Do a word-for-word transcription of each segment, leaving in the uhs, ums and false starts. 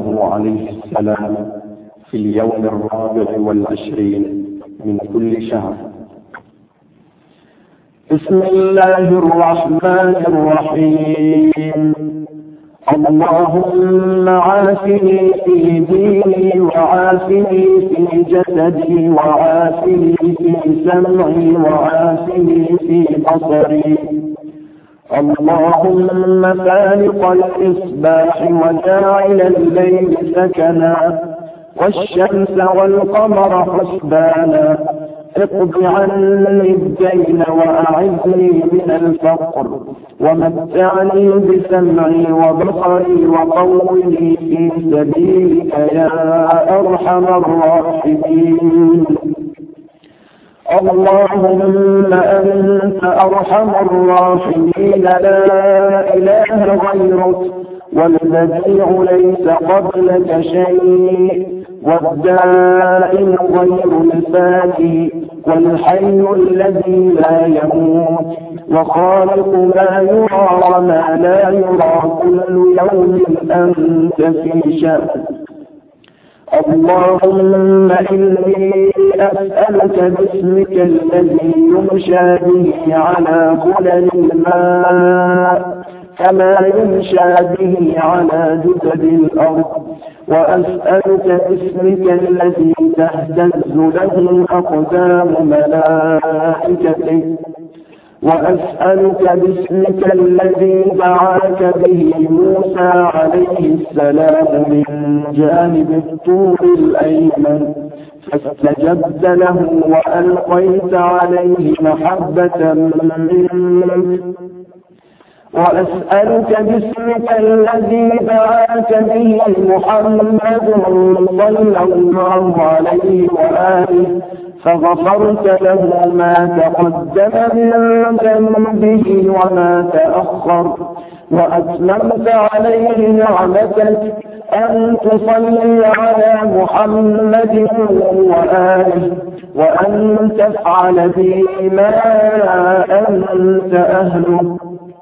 له عليه السلام في اليوم الرابع والعشرين من كل شهر. بسم الله الرحمن الرحيم. اللهم عافني في ديني وعافني في جسدي وعافني في سمعي وعافني في بصري. اللهم فالق الإصباح وجاعل الليل سكنا والشمس والقمر حسبانا. اقض عني الدين وأعذني من الفقر ومتعني بسمعي وبصري وقومي في سبيلك يا أرحم الراحمين. اللهم أنت أرحم الراحمين لا إله غيرك والبديع ليس قبلك شيء والدائم غير الفاني والحي الذي لا يموت وخالق ما يرى وما لا يرى كل يوم أنت في شأن. اللهم إني أسألك باسمك الذي يمشى به على خلل الماء كما يمشى به على جدد الأرض، وأسألك باسمك الذي تهتز له أقدام ملائكتك، وأسألك باسمك الذي دعاك به موسى عليه السلام من جانب الطور الأيمن فاستجبت له وألقيت عليه محبة منك، وأسألك باسمك الذي دعاك به محمد صلى الله عليه وآله فغفرت له ما تقدم من ذنبه وما تأخر، وأتممت عليه نعمتك أن تصلي على محمد وآله وأن تفعل به ما أنت أهله.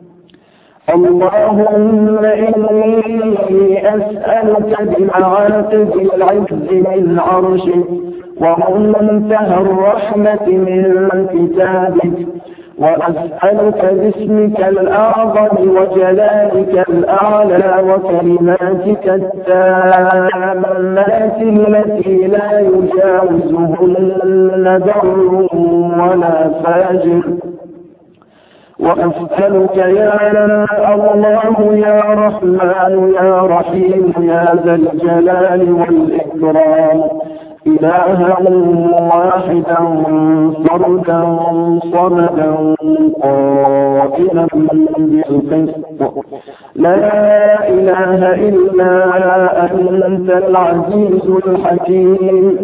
اللهم إني أسألك بمعاتب العز من عرشك ومنتهى الرحمة من كتابك، وأسألك باسمك الأعظم وجلالك الأعلى وكلماتك التامات التي لا يجاوزهن بر ولا فاجر، وأسألك يا الله يا رحمن يا رحيم يا ذا الجلال والإكرام إلها واحدا فردا صمدا قائما بالقسط لا إله إلا أنت العزيز الحكيم.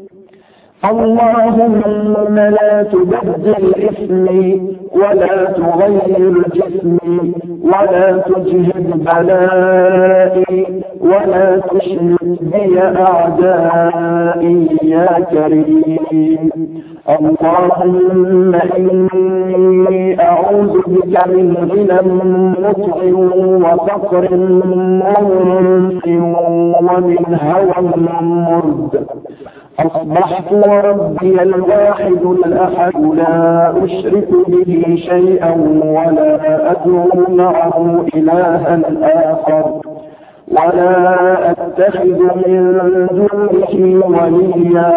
اللهم لا تبدل اسمي ولا تغير جسمي ولا تجهد بلائي ولا تشمت بي أعدائي يا كريم. اللهم إني أعوذ بك من غنى مطغ وفقر منف ومن هوى مرد. أصبحت وربي الواحد الأحد لا أشرك به شيئا ولا أدعو معه إلها آخر ولا أتخذ من دونه وليا.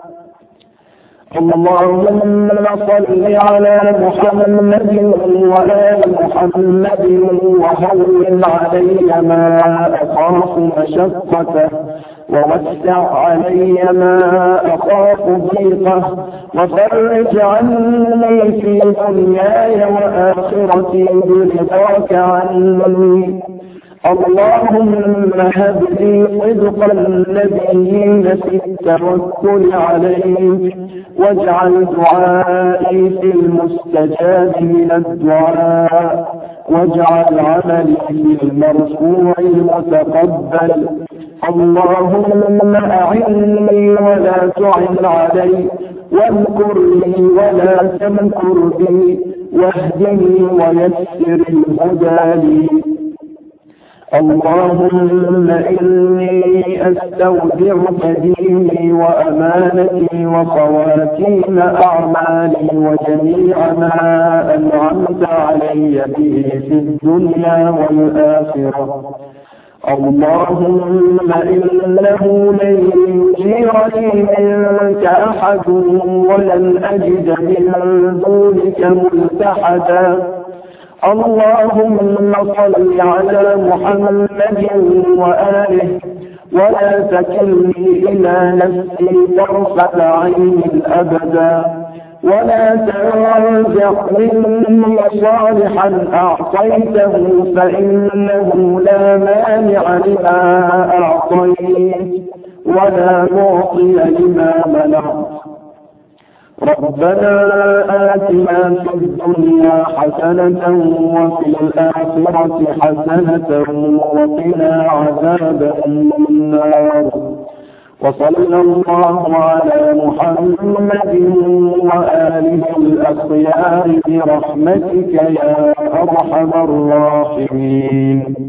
اللهم صل على محمد وآل محمد وهون علي ما أخاف مشقته ووسع علي ما أخاف ضيقه وفرج عني في دنياي وآخرتي برضاك عني. اللهم هب لي صدق النبيين في التوكل عليك واجعل دعائي في المستجاب من الدعاء واجعل عملي في المرفوع المتقبل. اللهم أعني ولا تعن علي وامكر لي ولا تمكر بي واهدني ويسر الهدى لي. اللهم إني أستودعك ديني وأمانتي وخواتيم أعمالي وجميع ما أنعمت علي به في الدنيا والآخرة. اللهم إنه لن يجيرني منك أحد ولن أجد من دونك ملتحدا. اللهم صل على محمد وآله ولا تكلني إلى نفسي طرفة عين أبدا، ولا تنزع مني صالحا أعطيته فإنه لا مانع لما أعطيت ولا معطي لما منعت. ربنا آتنا في الدنيا حسنة وفي الآخرة حسنة وقنا عذاب النار. وصلى الله على محمد وآله الأخيار برحمتك يا أرحم الراحمين.